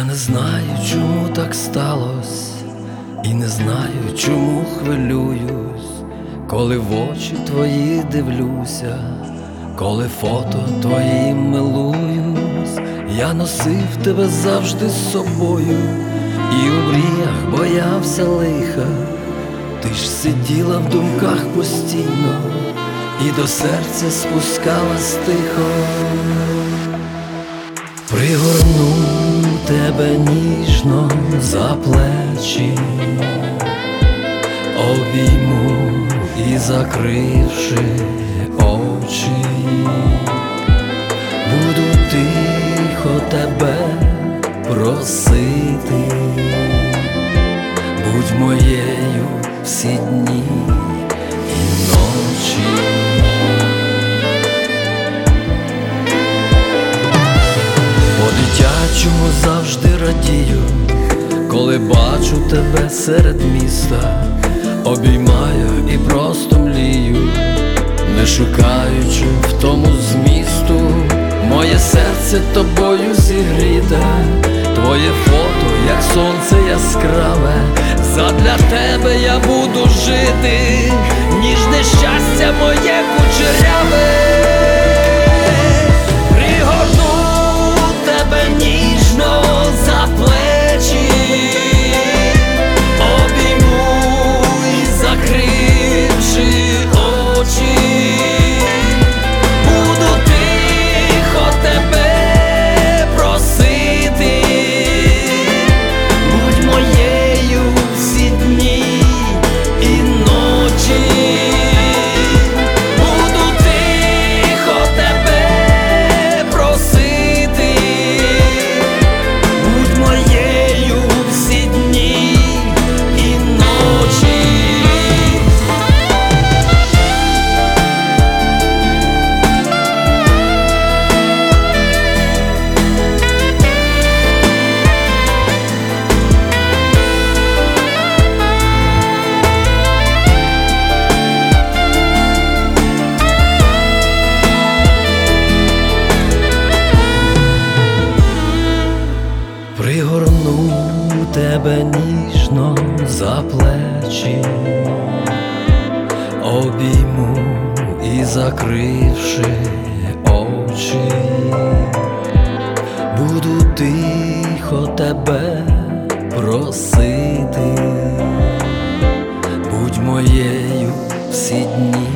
не знаю, чому так сталось, і не знаю, чому хвилююсь, коли в очі твої дивлюся, коли фото твої милуюсь. Я носив тебе завжди з собою, і у мріях боявся лиха. Ти ж сиділа в думках постійно, і до серця спускалась тихо. Пригорну тебе ніжно за плечі, обійму і, закривши очі, буду тихо тебе просити, будь моєю всі дні і ночі. По-дитячому завжди радію, коли бачу тебе серед міста, обіймаю і просто млію, не шукаючи в тому змісту. Моє серце тобою зігріте, твоє фото, як сонце яскраве. Задля тебе я буду жити, ніжне щастя моє кучеряве. Пригорну тебе ніжно за плечі, обійму і, закривши очі, буду тихо тебе просити, будь моєю всі дні і ночі. Буду тихо тебе просити, будь моєю всі дні і ночі. Пригорну тебе ніжно за плечі, обійму і, закривши очі, буду тихо тебе просити, будь моєю всі дні